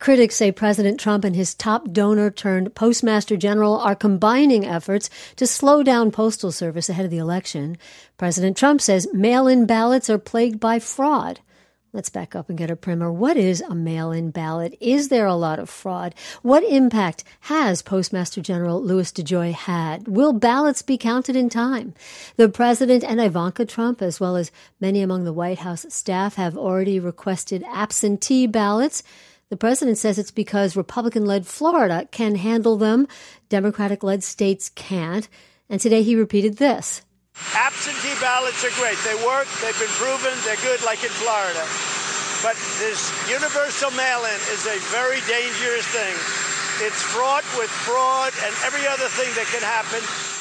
Critics say President Trump and his top donor turned postmaster general are combining efforts to slow down postal service ahead of the election. President Trump says mail-in ballots are plagued by fraud. Let's back up and get a primer. What is a mail-in ballot? Is there a lot of fraud? What impact has Postmaster General Louis DeJoy had? Will ballots be counted in time? The president and Ivanka Trump, as well as many among the White House staff, have already requested absentee ballots. The president says it's because Republican-led Florida can handle them. Democratic-led states can't. And today he repeated this. Absentee ballots are great. They work. They've been proven. They're good, like in Florida. But this universal mail-in is a very dangerous thing. It's fraught with fraud and every other thing that can happen.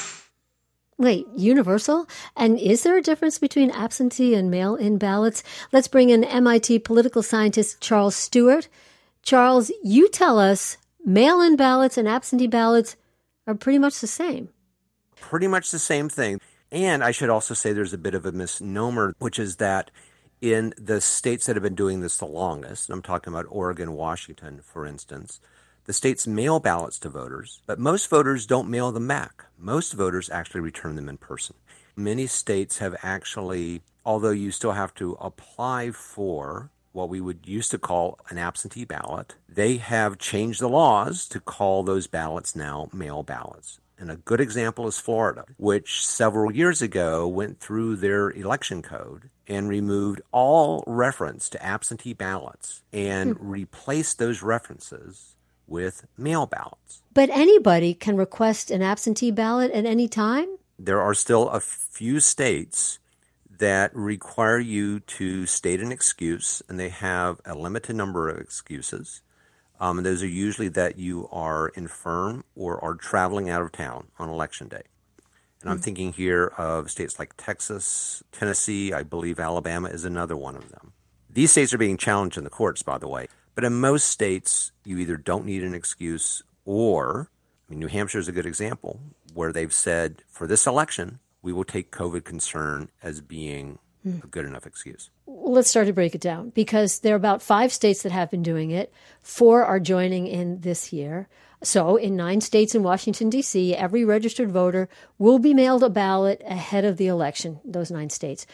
Wait, universal? And is there a difference between absentee and mail-in ballots? Let's bring in MIT political scientist Charles Stewart. Charles, you tell us mail-in ballots and absentee ballots are pretty much the same. Pretty much the same thing. And I should also say there's a bit of a misnomer, which is that in the states that have been doing this the longest, and I'm talking about Oregon, Washington, for instance, the states mail ballots to voters, but most voters don't mail them back. Most voters actually return them in person. Many states have actually, although you still have to apply for what we would used to call an absentee ballot, they have changed the laws to call those ballots now mail ballots. And a good example is Florida, which several years ago went through their election code and removed all reference to absentee ballots and replaced those references with mail ballots. But anybody can request an absentee ballot at any time? There are still a few states that require you to state an excuse, and they have a limited number of excuses. Those are usually that you are infirm or are traveling out of town on Election Day. And I'm thinking here of states like Texas, Tennessee, I believe Alabama is another one of them. These states are being challenged in the courts, by the way. But in most states, you either don't need an excuse or, New Hampshire is a good example, where they've said, for this election, we will take COVID concern as being a good enough excuse. Let's start to break it down, because there are about 5 states that have been doing it. 4 are joining in this year. So in 9 states in Washington, D.C., every registered voter will be mailed a ballot ahead of the election, those 9 states.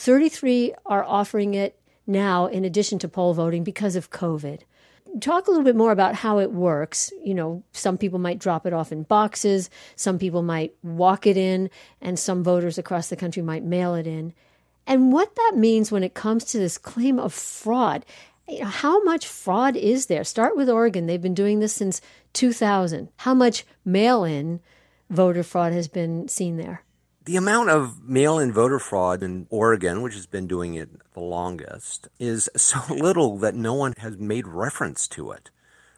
33 are offering it now in addition to poll voting because of COVID. Talk a little bit more about how it works. Some people might drop it off in boxes, some people might walk it in, and some voters across the country might mail it in. And what that means when it comes to this claim of fraud. How much fraud is there? Start with Oregon. They've been doing this since 2000. How much mail-in voter fraud has been seen there? The amount of mail-in voter fraud in Oregon, which has been doing it the longest, is so little that no one has made reference to it.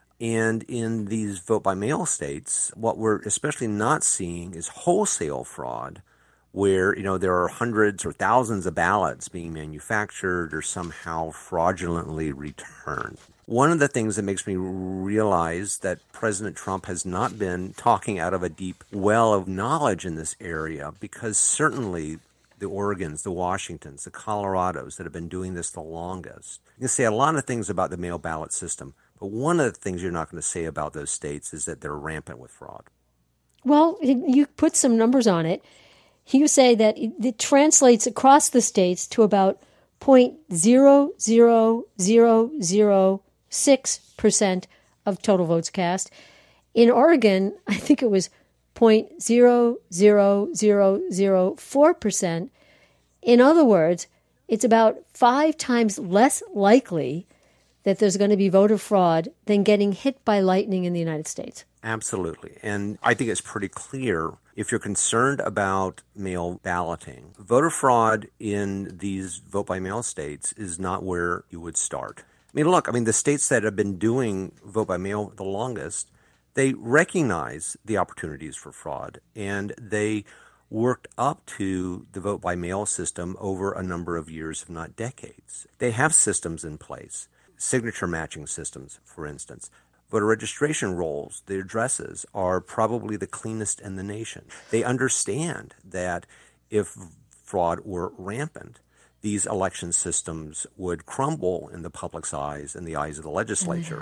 And in these vote-by-mail states, what we're especially not seeing is wholesale fraud, where there are hundreds or thousands of ballots being manufactured or somehow fraudulently returned. One of the things that makes me realize that President Trump has not been talking out of a deep well of knowledge in this area, because certainly the Oregons, the Washingtons, the Colorados that have been doing this the longest. You can say a lot of things about the mail ballot system, but one of the things you're not going to say about those states is that they're rampant with fraud. Well, you put some numbers on it. You say that it translates across the states to about 0.00006% of total votes cast. In Oregon, I think it was 0.00004%. In other words, it's about 5 times less likely that there's going to be voter fraud than getting hit by lightning in the United States. Absolutely. And I think it's pretty clear, if you're concerned about mail balloting, voter fraud in these vote-by-mail states is not where you would start. The states that have been doing vote-by-mail the longest, they recognize the opportunities for fraud, and they worked up to the vote-by-mail system over a number of years, if not decades. They have systems in place, signature matching systems, for instance. Voter registration rolls, the addresses, are probably the cleanest in the nation. They understand that if fraud were rampant, these election systems would crumble in the public's eyes and the eyes of the legislature.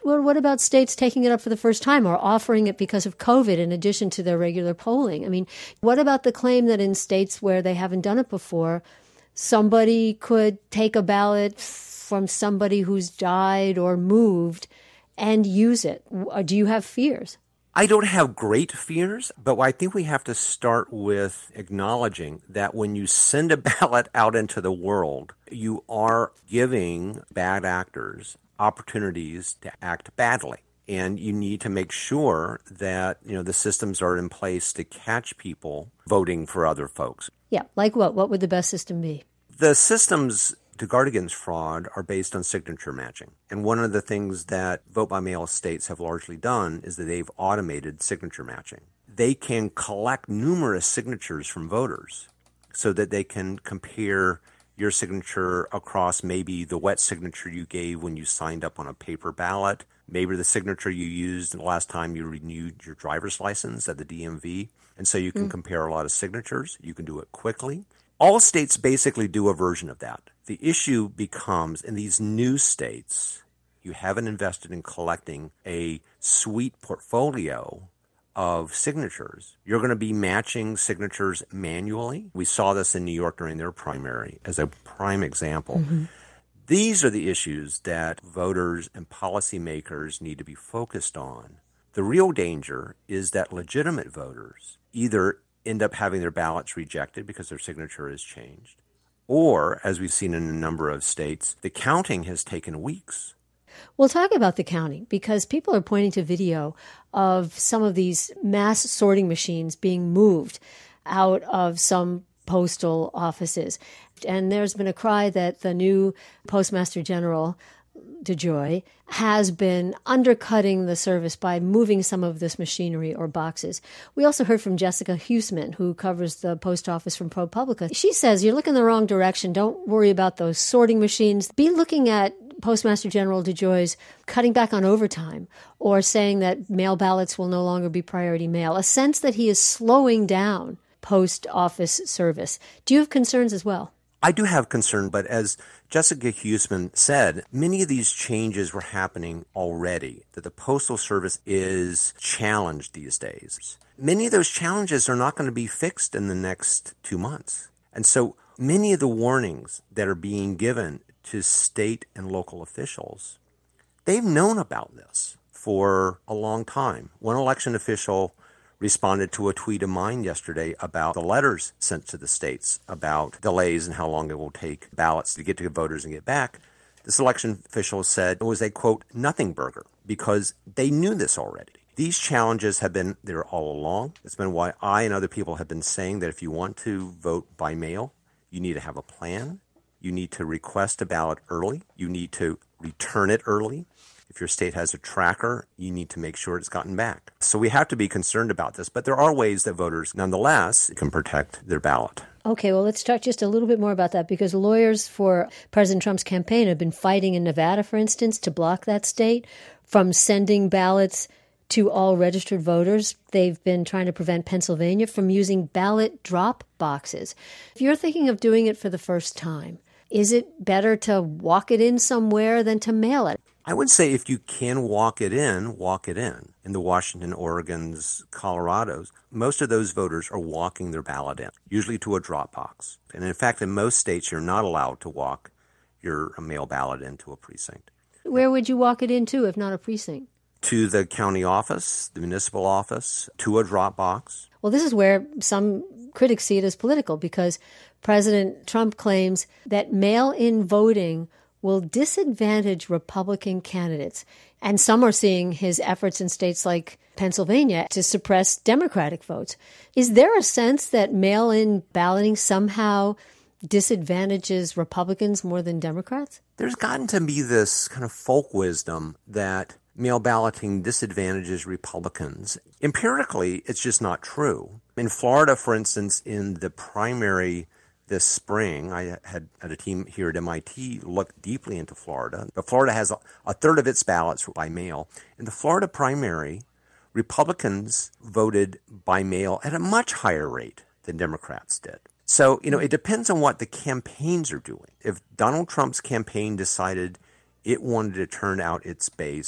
what about states taking it up for the first time or offering it because of COVID in addition to their regular polling? I mean, what about the claim that in states where they haven't done it before, somebody could take a ballot from somebody who's died or moved and use it? Do you have fears? I don't have great fears, but I think we have to start with acknowledging that when you send a ballot out into the world, you are giving bad actors opportunities to act badly. And you need to make sure that, the systems are in place to catch people voting for other folks. Yeah, like what? What would the best system be? The systems to guard against fraud are based on signature matching. And one of the things that vote-by-mail states have largely done is that they've automated signature matching. They can collect numerous signatures from voters so that they can compare your signature across maybe the wet signature you gave when you signed up on a paper ballot, maybe the signature you used the last time you renewed your driver's license at the DMV. And so you can compare a lot of signatures. You can do it quickly. All states basically do a version of that. The issue becomes, in these new states, you haven't invested in collecting a sweet portfolio of signatures. You're going to be matching signatures manually. We saw this in New York during their primary as a prime example. These are the issues that voters and policymakers need to be focused on. The real danger is that legitimate voters either end up having their ballots rejected because their signature has changed, or, as we've seen in a number of states, the counting has taken weeks. We'll talk about the counting because people are pointing to video of some of these mass sorting machines being moved out of some postal offices. And there's been a cry that the new Postmaster General, DeJoy, has been undercutting the service by moving some of this machinery or boxes. We also heard from Jessica Huseman, who covers the post office from ProPublica. She says, you're looking the wrong direction. Don't worry about those sorting machines. Be looking at Postmaster General DeJoy's cutting back on overtime or saying that mail ballots will no longer be priority mail, a sense that he is slowing down post office service. Do you have concerns as well? I do have concern, but as Jessica Huseman said, many of these changes were happening already, that the Postal Service is challenged these days. Many of those challenges are not going to be fixed in the next 2 months. And so many of the warnings that are being given to state and local officials, they've known about this for a long time. One election official responded to a tweet of mine yesterday about the letters sent to the states about delays and how long it will take ballots to get to voters and get back. This election official said it was a, quote, nothing burger because they knew this already. These challenges have been there all along. It's been why I and other people have been saying that if you want to vote by mail, you need to have a plan. You need to request a ballot early. You need to return it early. If your state has a tracker, you need to make sure it's gotten back. So we have to be concerned about this, but there are ways that voters nonetheless can protect their ballot. Okay, well, let's talk just a little bit more about that because lawyers for President Trump's campaign have been fighting in Nevada, for instance, to block that state from sending ballots to all registered voters. They've been trying to prevent Pennsylvania from using ballot drop boxes. If you're thinking of doing it for the first time, is it better to walk it in somewhere than to mail it? I would say if you can walk it in, walk it in. In the Washington, Oregons, Colorados, most of those voters are walking their ballot in, usually to a drop box. And in fact, in most states, you're not allowed to walk your mail ballot into a precinct. Where would you walk it into if not a precinct? To the county office, the municipal office, to a drop box. Well, this is where some critics see it as political because President Trump claims that mail-in voting will disadvantage Republican candidates. And some are seeing his efforts in states like Pennsylvania to suppress Democratic votes. Is there a sense that mail-in balloting somehow disadvantages Republicans more than Democrats? There's gotten to be this kind of folk wisdom that mail balloting disadvantages Republicans. Empirically, it's just not true. In Florida, for instance, in the primary this spring, I had a team here at MIT look deeply into Florida. But Florida has a third of its ballots by mail. In the Florida primary, Republicans voted by mail at a much higher rate than Democrats did. So, it depends on what the campaigns are doing. If Donald Trump's campaign decided it wanted to turn out its base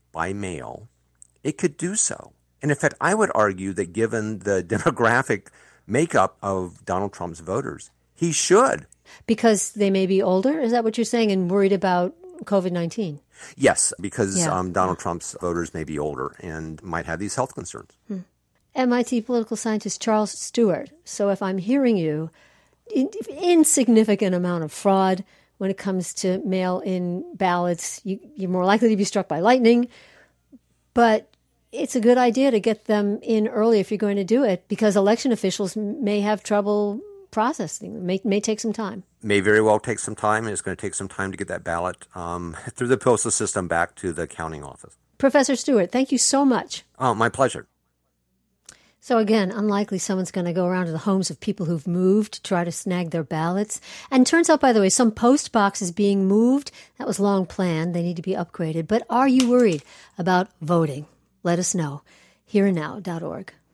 by mail, it could do so. And in fact, I would argue that given the demographic makeup of Donald Trump's voters, he should. Because they may be older? Is that what you're saying? And worried about COVID-19? Yes, because Donald Trump's voters may be older and might have these health concerns. MIT political scientist Charles Stewart. So if I'm hearing you, insignificant amount of fraud when it comes to mail-in ballots. You're more likely to be struck by lightning. But it's a good idea to get them in early if you're going to do it, because election officials may have trouble processing. It may take some time. May very well take some time, and it's going to take some time to get that ballot through the postal system back to the counting office. Professor Stewart, thank you so much. Oh, my pleasure. So again, unlikely someone's going to go around to the homes of people who've moved to try to snag their ballots. And turns out, by the way, some post boxes being moved, that was long planned. They need to be upgraded. But are you worried about voting? Let us know. HereAndNow.org.